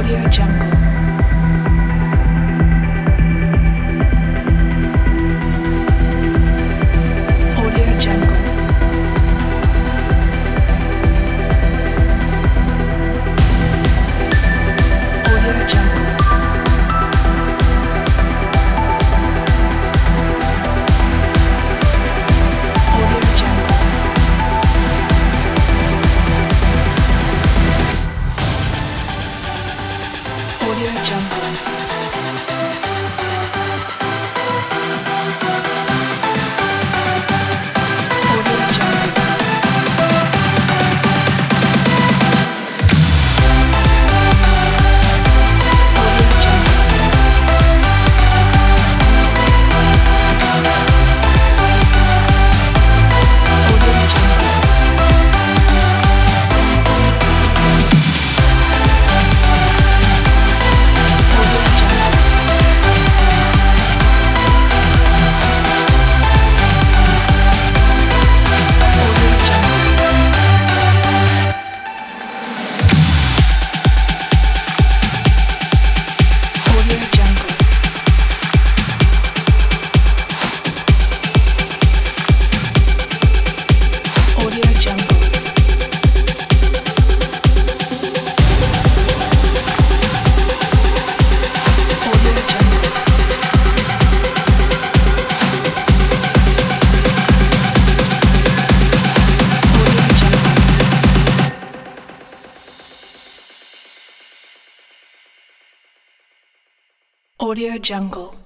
Audio Jungle. Audio Jungle. Audio Jungle. Audio Jungle. Audio Jungle. Audio Jungle. Audio Jungle. Audio Jungle. Audio Jungle. Audio Jungle. Audio Jungle. Audio Jungle. Audio Jungle. Audio Jungle. Audio Jungle.